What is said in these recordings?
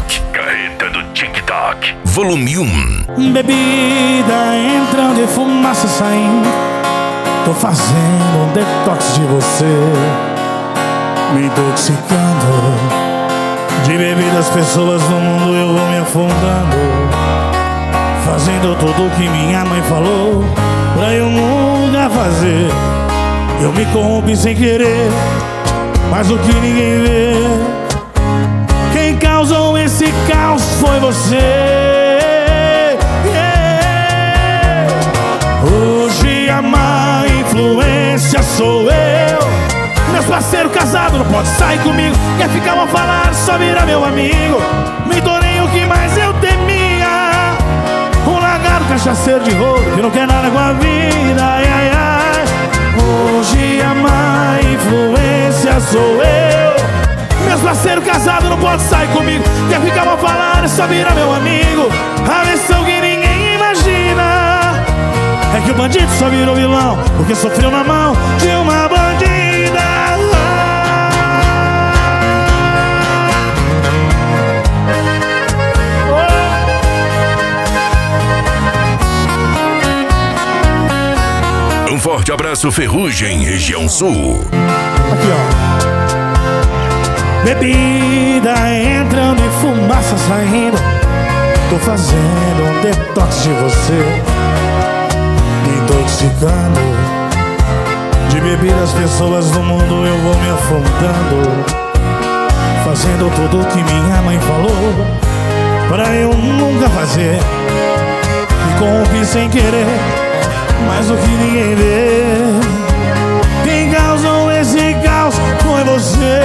TikTok. Carreta do TikTok. Volume 1. Bebida entrando e fumaça saindo. Tô fazendo um detox de você, me intoxicando. De bebidas, pessoas no mundo eu vou me afundando, fazendo tudo o que minha mãe falou pra eu nunca fazer. Eu me corrompi sem querer, mas o que ninguém vê, quem causou esse caos foi você. Hoje a má influência sou eu. Meus parceiros casados não pode sair comigo, quer ficar mal falado, só vira meu amigo. Me tornei o que mais eu temia, um lagarto cachaceiro de ouro que não quer nada com a vida. Ai, ai, ai. Hoje a má influência sou eu. Meus parceiros casados não pode sair comigo, quer ficar mal falado, só vira meu amigo. A versão que ninguém imagina é que o bandido só virou vilão porque sofreu na mão de uma bandida. Um forte abraço, Ferrugem, região sul. Aqui, ó. Bebida entrando e fumaça saindo. Tô fazendo um detox de você, me intoxicando. De bebidas, pessoas do mundo eu vou me afundando, fazendo tudo o que minha mãe falou pra eu nunca fazer. Me corrompi sem querer, mas o que ninguém vê, quem causou esse caos foi você.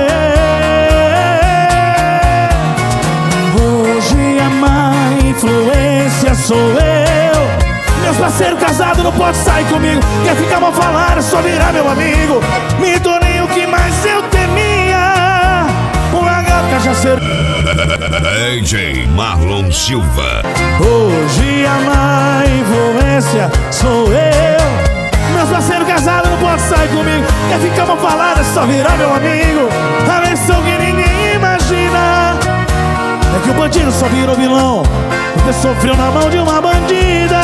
Hoje a má influência sou eu. Meus parceiros casados não pode sair comigo, quer ficar mal falado, só virar meu amigo. Me tornei o que mais eu temia, um lagarto cachaceiro. DJ Marlon Silva. Hoje a má influência sou eu. Meus parceiros casados não pode sair comigo, quer ficar mal falado, é só virar meu amigo. A versão que ninguém imagina é que o bandido só virou vilão porque sofreu na mão de uma bandida.